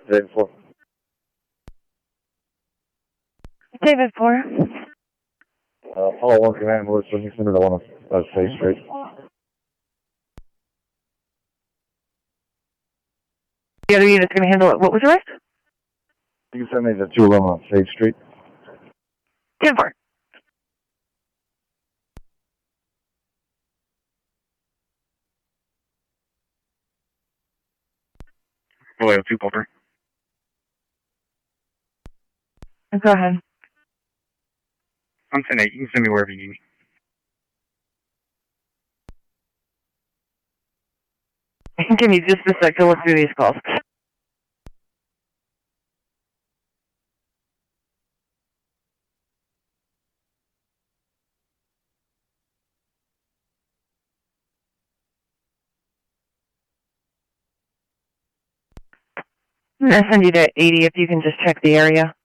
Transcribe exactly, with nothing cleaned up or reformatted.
David four. David four. Uh, Apollo one command, Lewis, when you send it, I want to uh, stay straight. The other unit's going to handle it. What was the rest? You can send me the two eleven on Sage Street. ten four. Boy, two Pulper. Go ahead. I'm ten eight. You can send me wherever you need me. Give me just a sec to look through these calls. I'm going to send you to eighty if you can just check the area.